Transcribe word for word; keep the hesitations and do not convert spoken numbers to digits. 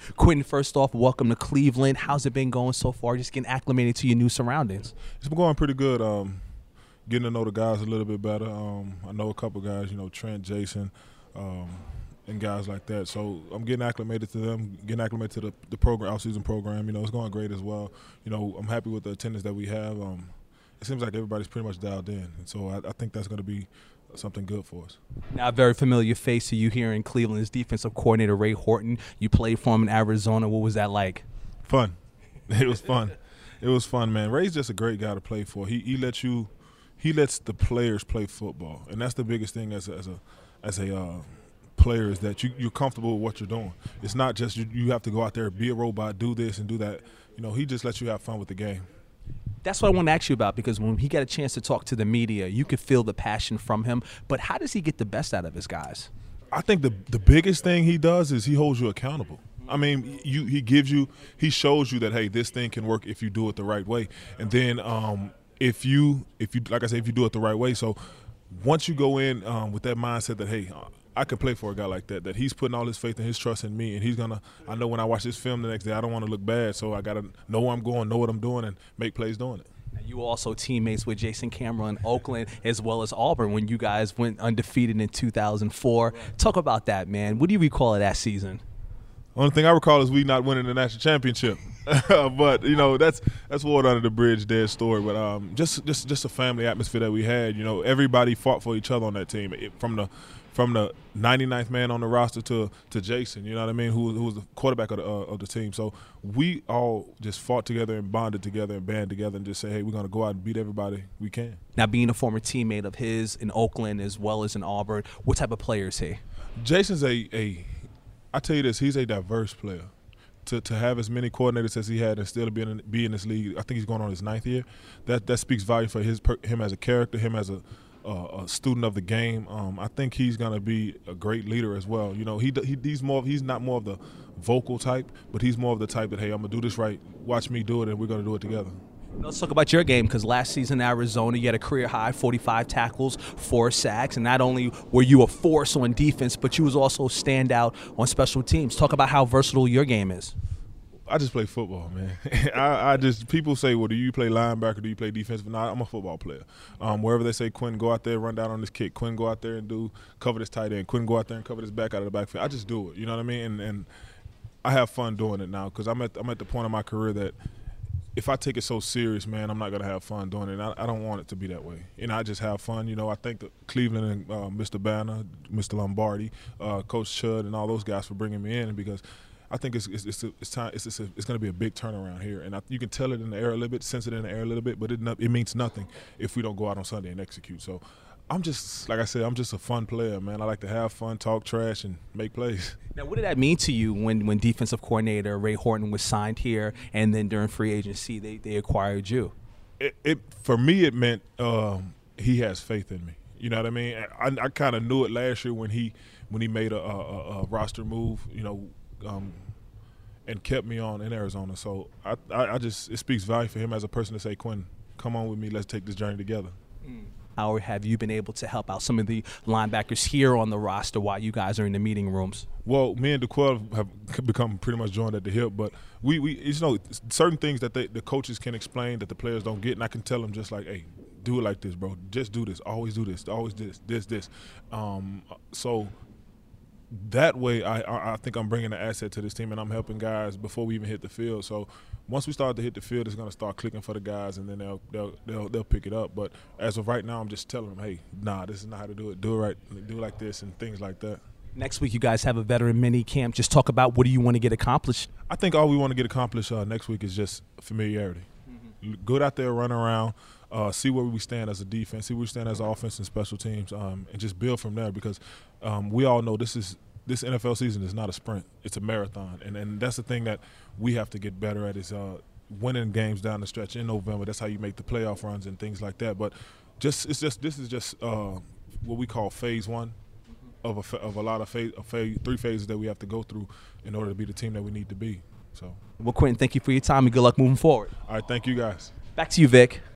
Quentin, first off, welcome to Cleveland. How's it been going so far? Just getting acclimated to your new surroundings. It's been going pretty good. Um, getting to know the guys a little bit better. Um, I know a couple guys, you know, Trent, Jason, um, and guys like that. So I'm getting acclimated to them, getting acclimated to the, the program, off-season program. You know, it's going great as well. You know, I'm happy with the attendance that we have. Um, it seems like everybody's pretty much dialed in, and so I, I think that's going to be something good for us. Now, a very familiar face to you here in Cleveland is defensive coordinator Ray Horton. You played for him in Arizona. What was that like? Fun. It was fun. It was fun, man. Ray's just a great guy to play for. He he lets you, he lets the players play football, and that's the biggest thing as a as a as a uh, player is that you you're comfortable with what you're doing. It's not just you, you have to go out there, be a robot, do this and do that. You know, he just lets you have fun with the game. That's what I want to ask you about, because when he got a chance to talk to the media, you could feel the passion from him. But how does he get the best out of his guys? I think the the biggest thing he does is he holds you accountable. I mean, you he gives you, he shows you that, hey, this thing can work if you do it the right way. And then um, if you, if you, like I said, if you do it the right way. So once you go in um, with that mindset that, hey, I could play for a guy like that, that he's putting all his faith and his trust in me, and he's going to, I know when I watch this film the next day, I don't want to look bad, so I got to know where I'm going, know what I'm doing, and make plays doing it. You were also teammates with Jason Cameron in Oakland as well as Auburn when you guys went undefeated in two thousand four. Talk about that, man. What do you recall of that season? Only thing I recall is we not winning the national championship, but you know that's that's water under the bridge, dead story. But um, just just just a family atmosphere that we had. You know, everybody fought for each other on that team, it, from the from the ninety-ninth man on the roster to to Jason. You know what I mean? Who who was the quarterback of the uh, of the team. So we all just fought together and bonded together and band together and just say, hey, we're gonna go out and beat everybody we can. Now, being a former teammate of his in Oakland as well as in Auburn, what type of player is he? Jason's a a I tell you this, he's a diverse player. To to have as many coordinators as he had and still be in, be in this league, I think he's going on his ninth year. That that speaks value for his him as a character, him as a, a, a student of the game. Um, I think he's going to be a great leader as well. You know, he, he he's more he's not more of the vocal type, but he's more of the type that, hey, I'm gonna do this right. Watch me do it, and we're going to do it together. Let's talk about your game, because last season in Arizona, you had a career-high forty-five tackles, four sacks, and not only were you a force on defense, but you was also standout on special teams. Talk about how versatile your game is. I just play football, man. I, I just people say, well, do you play linebacker? Do you play defensive? No, I'm a football player. Um, wherever they say, Quinn, go out there, run down on this kick. Quinn, go out there and do cover this tight end. Quinn, go out there and cover this back out of the backfield. I just do it. You know what I mean? And, and I have fun doing it now, because I'm at I'm at the point of my career that if I take it so serious, man, I'm not going to have fun doing it. And I, I don't want it to be that way. You know, I just have fun. You know, I thank the Cleveland and uh, Mister Banner, Mister Lombardi, uh, Coach Chud, and all those guys for bringing me in, because I think it's it's it's, it's time it's it's, it's going to be a big turnaround here, and I, you can tell it in the air a little bit, sense it in the air a little bit, but it it means nothing if we don't go out on Sunday and execute. So I'm just, like I said, I'm just a fun player, man. I like to have fun, talk trash, and make plays. Now, what did that mean to you when, when defensive coordinator Ray Horton was signed here, and then during free agency they, they acquired you? It, it for me, it meant um, he has faith in me. You know what I mean? I, I kind of knew it last year when he when he made a, a, a roster move, you know, um, and kept me on in Arizona. So I, I, I just it speaks value for him as a person to say, Quinn, come on with me, let's take this journey together. Mm. How have you been able to help out some of the linebackers here on the roster while you guys are in the meeting rooms? Well, me and DeQuell have become pretty much joined at the hip, but we, we you know, certain things that they, the coaches can explain that the players don't get, and I can tell them just like, hey, do it like this, bro. Just do this. Always do this. Always this, this, this. Um, so that way, I, I think I'm bringing an asset to this team, and I'm helping guys before we even hit the field. So once we start to hit the field, it's going to start clicking for the guys, and then they'll they'll they'll they'll pick it up. But as of right now, I'm just telling them, hey, nah, this is not how to do it. Do it right. Do it like this, and things like that. Next week, you guys have a veteran mini camp. Just talk about what do you want to get accomplished. I think all we want to get accomplished uh, next week is just familiarity. Mm-hmm. Go out there, run around. Uh, see where we stand as a defense, see where we stand as offense and special teams, um, and just build from there, because um, we all know this is this N F L season is not a sprint; it's a marathon, and and that's the thing that we have to get better at is uh, winning games down the stretch in November. That's how you make the playoff runs and things like that. But just it's just this is just uh, what we call phase one of a of a lot of phase, of phase three phases that we have to go through in order to be the team that we need to be. So, well, Quentin, thank you for your time and good luck moving forward. All right, thank you guys. Back to you, Vic.